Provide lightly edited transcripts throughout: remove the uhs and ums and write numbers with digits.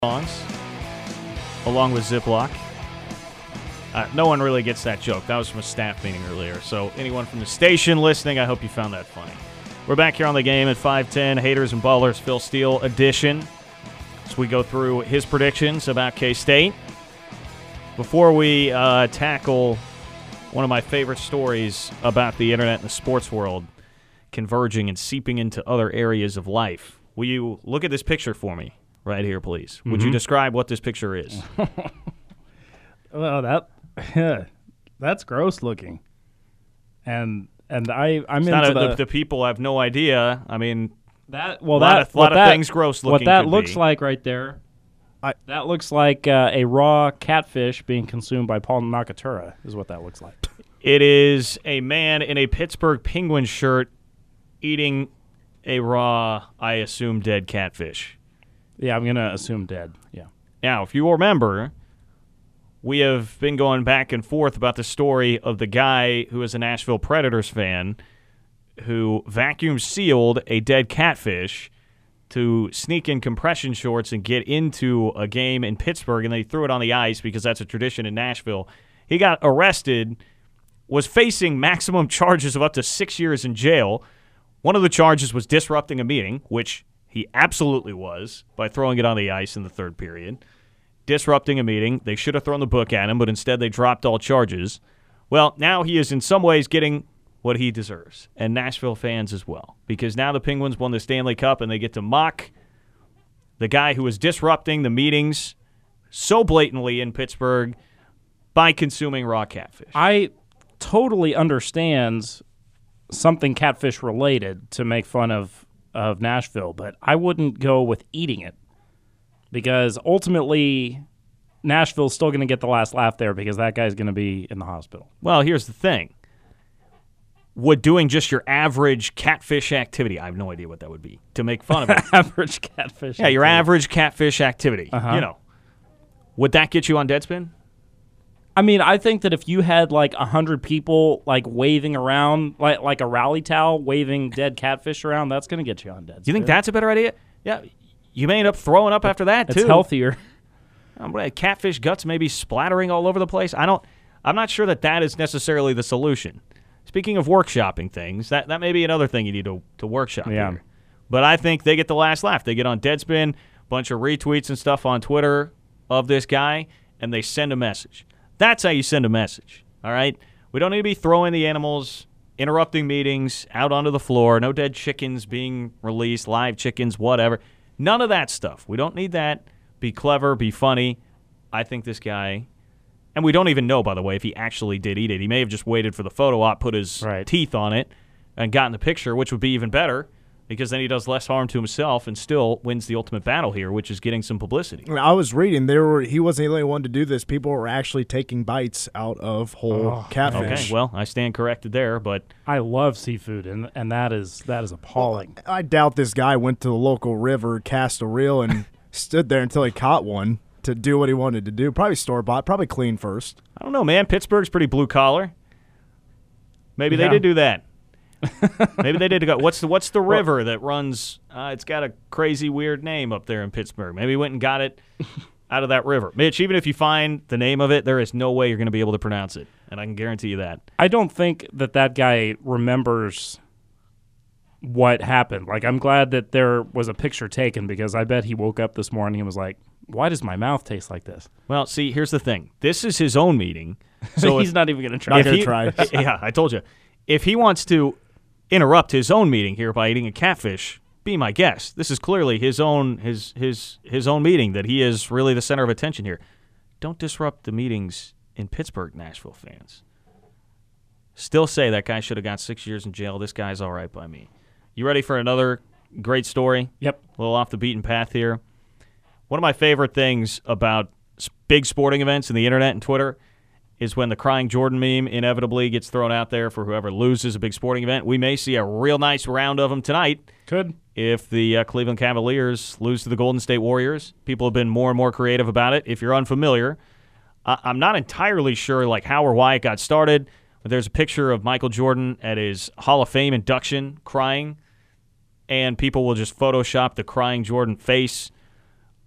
songs, along with Ziploc. No one really gets that joke. That was from a staff meeting earlier. So anyone from the station listening, I hope you found that funny. We're back here on the game at 5:10, Haters and Ballers Phil Steele edition. As we go through his predictions about K-State. Before we tackle one of my favorite stories about the internet and the sports world converging and seeping into other areas of life, will you look at this picture for me right here, please? Mm-hmm. Would you describe what this picture is? Well, that's gross looking, and I'm into the people have no idea. I mean, a lot of things gross looking. What that looks like right there, that looks like a raw catfish being consumed by Paul Nakatura. Is what that looks like. It is a man in a Pittsburgh Penguins shirt eating a raw, I assume, dead catfish. Yeah, I'm gonna assume dead. Yeah. Now, if you remember, we have been going back and forth about the story of the guy who is a Nashville Predators fan who vacuum sealed a dead catfish to sneak in compression shorts and get into a game in Pittsburgh, and they threw it on the ice because that's a tradition in Nashville. He got arrested, was facing maximum charges of up to 6 years in jail. One of the charges was disrupting a meeting, which he absolutely was, by throwing it on the ice in the third period. Disrupting a meeting. They should have thrown the book at him, but instead they dropped all charges. Well, now he is in some ways getting what he deserves, and Nashville fans as well, because now the Penguins won the Stanley Cup, and they get to mock the guy who was disrupting the meetings so blatantly in Pittsburgh by consuming raw catfish. I totally understand something catfish related to make fun of Nashville, but I wouldn't go with eating it. Because ultimately, Nashville's still going to get the last laugh there because that guy's going to be in the hospital. Well, here's the thing. Would doing just your average catfish activity, I have no idea what that would be, to make fun of it. Average catfish activity. Your average catfish activity. Would that get you on Deadspin? I mean, I think that if you had like 100 people like waving around, like a rally towel waving dead catfish around, that's going to get you on Deadspin. You think that's a better idea? Yeah. You may end up throwing up after that, too. It's healthier. Catfish guts may be splattering all over the place. I'm not sure that is necessarily the solution. Speaking of workshopping things, that may be another thing you need to workshop here. But I think they get the last laugh. They get on Deadspin, bunch of retweets and stuff on Twitter of this guy, and they send a message. That's how you send a message, all right? We don't need to be throwing the animals, interrupting meetings, out onto the floor, no dead chickens being released, live chickens, whatever. None of that stuff. We don't need that. Be clever, be funny. I think this guy, and we don't even know, by the way, if he actually did eat it. He may have just waited for the photo op, put his teeth on it, and gotten the picture, which would be even better, because then he does less harm to himself and still wins the ultimate battle here, which is getting some publicity. I was reading, he wasn't the only one to do this. People were actually taking bites out of whole catfish. Okay, well, I stand corrected there, but I love seafood, and that is appalling. Well, I doubt this guy went to the local river, cast a reel, and stood there until he caught one to do what he wanted to do. Probably store-bought, probably clean first. I don't know, man. Pittsburgh's pretty blue-collar. Maybe they did do that. Maybe they did go. What's the river that runs? It's got a crazy, weird name up there in Pittsburgh. Maybe he went and got it out of that river. Mitch, even if you find the name of it, there is no way you're going to be able to pronounce it, and I can guarantee you that. I don't think that guy remembers what happened. Like, I'm glad that there was a picture taken because I bet he woke up this morning and was like, why does my mouth taste like this? Well, see, here's the thing. This is his own meeting. So he's not even going to try. Yeah, I told you. If he wants to interrupt his own meeting here by eating a catfish, be my guest. This is clearly his own meeting that he is really the center of attention here. Don't disrupt the meetings in Pittsburgh, Nashville fans. Still say that guy should have got 6 years in jail. This guy's all right by me. You ready for another great story? Yep. A little off the beaten path here. One of my favorite things about big sporting events in the internet and Twitter is when the Crying Jordan meme inevitably gets thrown out there for whoever loses a big sporting event. We may see a real nice round of them tonight. Could. If the Cleveland Cavaliers lose to the Golden State Warriors. People have been more and more creative about it. If you're unfamiliar, I'm not entirely sure how or why it got started, but there's a picture of Michael Jordan at his Hall of Fame induction crying, and people will just Photoshop the Crying Jordan face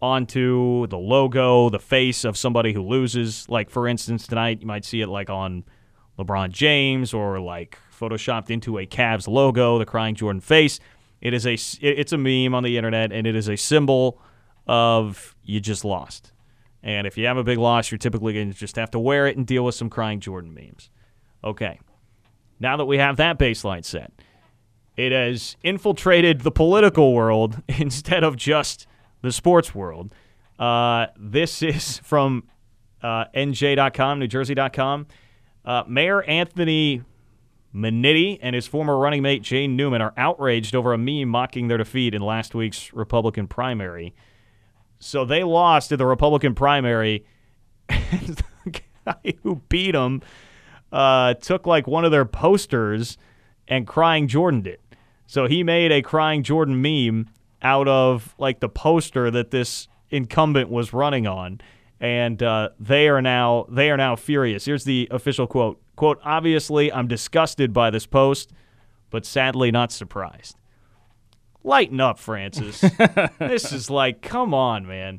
onto the logo, the face of somebody who loses. Like, for instance, tonight you might see it like on LeBron James or like photoshopped into a Cavs logo, the crying Jordan face. It's a meme on the internet, and it is a symbol of you just lost. And if you have a big loss, you're typically going to just have to wear it and deal with some crying Jordan memes. Okay. Now that we have that baseline set, it has infiltrated the political world instead of just the sports world. This is from NJ.com, NewJersey.com. Mayor Anthony Manitti and his former running mate Jane Newman are outraged over a meme mocking their defeat in last week's Republican primary. So they lost in the Republican primary, and the guy who beat them took like one of their posters and Crying Jordaned it. So he made a Crying Jordan meme out of like the poster that this incumbent was running on, and they are now furious. Here's the official quote. Quote, obviously, I'm disgusted by this post, but sadly not surprised. Lighten up, Francis. This is like, come on, man.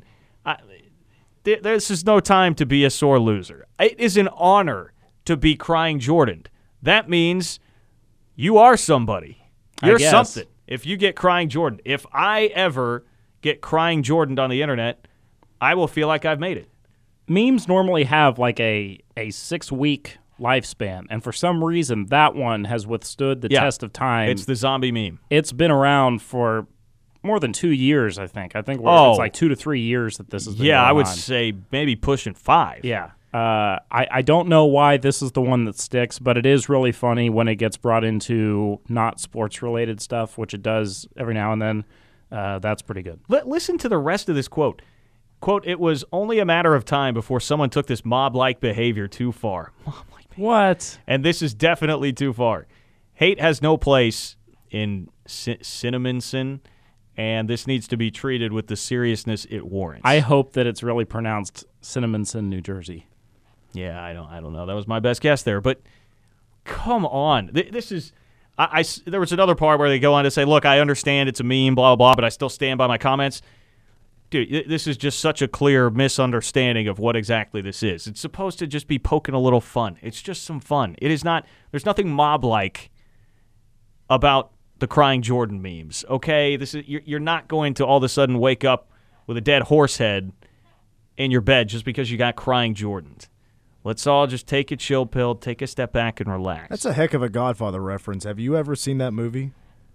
This is no time to be a sore loser. It is an honor to be Crying Jordan. That means you are somebody. You're something. If you get Crying Jordan. If I ever get Crying Jordan on the internet, I will feel like I've made it. Memes normally have like a 6-week lifespan, and for some reason that one has withstood the test of time. It's the zombie meme. It's been around for more than 2 years, I think. It's like 2 to 3 years that this has been going I would on. say maybe pushing 5. Yeah. I don't know why this is the one that sticks, but it is really funny when it gets brought into not sports-related stuff, which it does every now and then. That's pretty good. Listen to the rest of this quote. Quote, it was only a matter of time before someone took this mob-like behavior too far. What? And this is definitely too far. Hate has no place in Cinnaminson, and this needs to be treated with the seriousness it warrants. I hope that it's really pronounced Cinnaminson, New Jersey. Yeah, I don't know. That was my best guess there, but come on. This is there was another part where they go on to say, look, I understand it's a meme, blah, blah, blah, but I still stand by my comments. Dude, this is just such a clear misunderstanding of what exactly this is. It's supposed to just be poking a little fun. It's just some fun. It is not. There's nothing mob-like about the Crying Jordan memes. Okay, you're not going to all of a sudden wake up with a dead horse head in your bed just because you got Crying Jordans. Let's all just take a chill pill, take a step back, and relax. That's a heck of a Godfather reference. Have you ever seen that movie?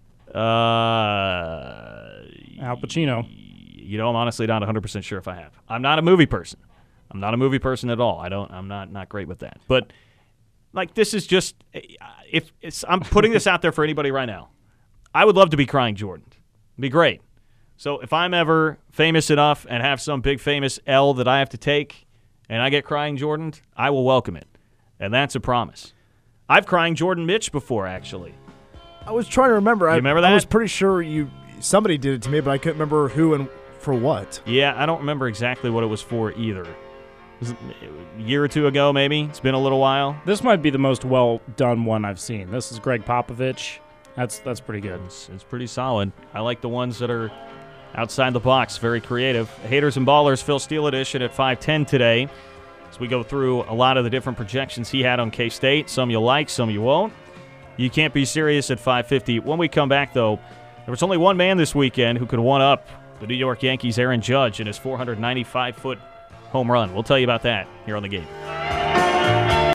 Al Pacino. You know, I'm honestly not 100% sure if I have. I'm not a movie person. I'm not a movie person at all. I'm not great with that. But like, this is just I'm putting this out there for anybody right now. I would love to be Crying Jordan. It'd be great. So if I'm ever famous enough and have some big famous L that I have to take and I get Crying Jordan, I will welcome it. And that's a promise. I've Crying Jordan Mitch before, actually. I was trying to remember. You remember that? I was pretty sure somebody did it to me, but I couldn't remember who and for what. Yeah, I don't remember exactly what it was for either. Was it a year or two ago, maybe? It's been a little while. This might be the most well-done one I've seen. This is Greg Popovich. That's pretty good. It's pretty solid. I like the ones that are outside the box, very creative. Haters and Ballers, Phil Steele edition at 5:10 today. As we go through a lot of the different projections he had on K-State. Some you'll like, some you won't. You can't be serious at 5:50. When we come back, though, there was only one man this weekend who could one-up the New York Yankees' Aaron Judge in his 495-foot home run. We'll tell you about that here on The Game.